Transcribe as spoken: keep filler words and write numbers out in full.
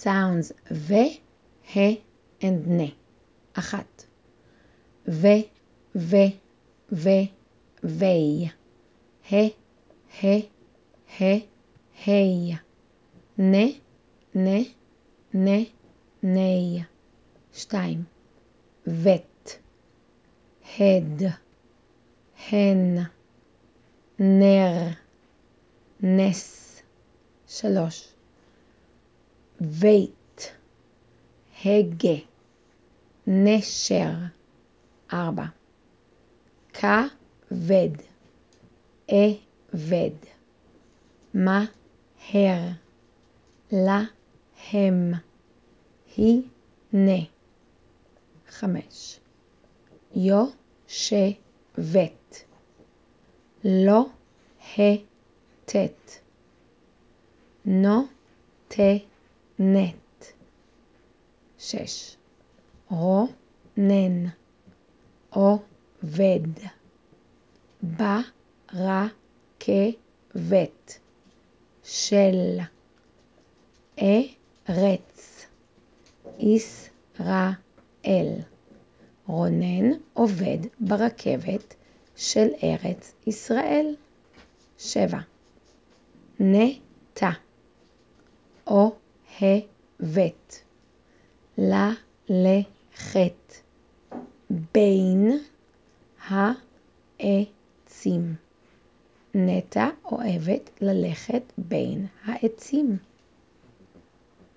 sounds ו, ה and נה. אחת. ו, ו, ו, וי. ה, ה, ה, הי. נה, נה, נה, ני. שתיים. ות. הד. הן. נר. נס. שלוש. וית. הגה. נשר. ארבע. כבד. אבד. מהר. להם. הנה. חמש. יושבת. לא התת. נותנת. שש. רונן. עובד. ברכבת. של. ארץ. ישראל. רונן עובד ברכבת של ארץ ישראל. שבע. נטע. אוהבת. ללכת. בין העצים. נטע אוהבת ללכת בין העצים.